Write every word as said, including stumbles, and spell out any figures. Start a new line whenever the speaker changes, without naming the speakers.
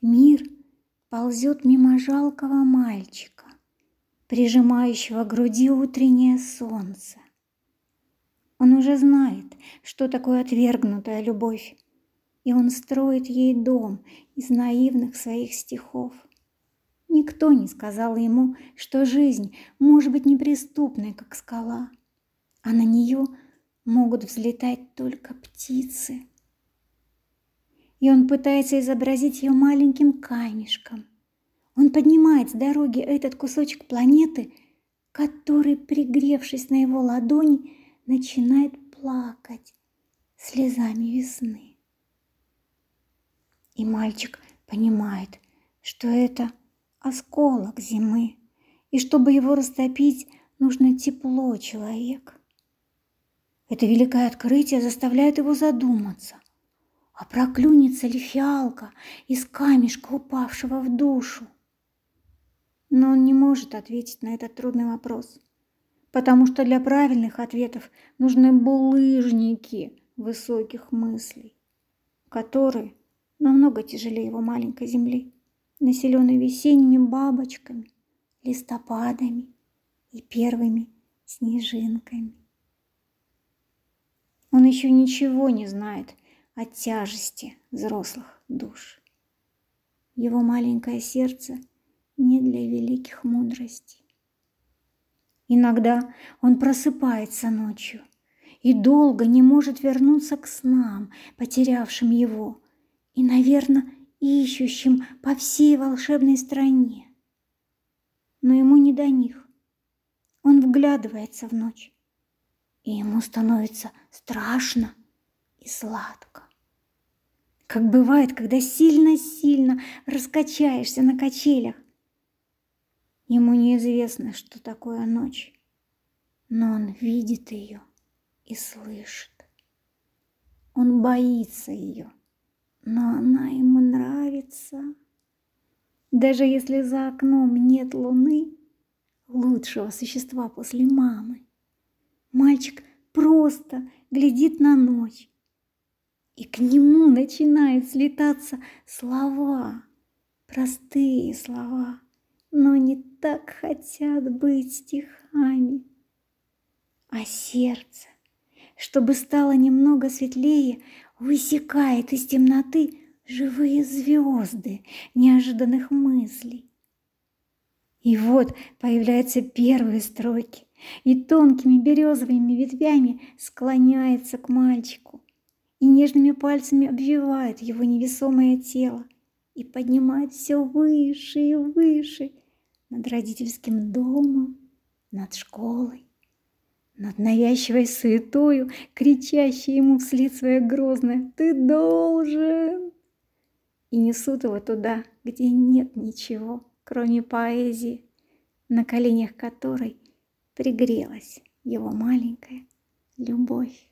Мир ползет мимо жалкого мальчика, прижимающего к груди утреннее солнце. Он уже знает, что такое отвергнутая любовь, и он строит ей дом из наивных своих стихов. Никто не сказал ему, что жизнь может быть неприступной, как скала, а на нее могут взлетать только птицы. И он пытается изобразить ее маленьким камешком. Он поднимает с дороги этот кусочек планеты, который, пригревшись на его ладони, начинает плакать слезами весны. И мальчик понимает, что это осколок зимы, и чтобы его растопить, нужно тепло человека. Это великое открытие заставляет его задуматься, а проклюнется ли фиалка из камешка, упавшего в душу? Но он не может ответить на этот трудный вопрос, потому что для правильных ответов нужны булыжники высоких мыслей, которые намного тяжелее его маленькой земли, населенной весенними бабочками, листопадами и первыми снежинками. Он еще ничего не знает о тяжести взрослых душ. Его маленькое сердце не для великих мудростей. Иногда он просыпается ночью и долго не может вернуться к снам, потерявшим его, и, наверное, ищущим по всей волшебной стране. Но ему не до них. Он вглядывается в ночь, и ему становится страшно и сладко. Как бывает, когда сильно-сильно раскачаешься на качелях. Ему неизвестно, что такое ночь, но он видит ее и слышит. Он боится ее, но она ему нравится. Даже если за окном нет луны, лучшего существа после мамы, мальчик просто глядит на ночь, и к нему начинают слетаться слова, простые слова, но не так хотят быть стихами. А сердце, чтобы стало немного светлее, высекает из темноты живые звезды неожиданных мыслей. И вот появляются первые строки, и тонкими березовыми ветвями склоняется к мальчику, и нежными пальцами обвивает его невесомое тело и поднимает все выше и выше над родительским домом, над школой, над навязчивой суетою, кричащей ему вслед свое грозное «Ты должен!» И несут его туда, где нет ничего, кроме поэзии, на коленях которой пригрелась его маленькая любовь.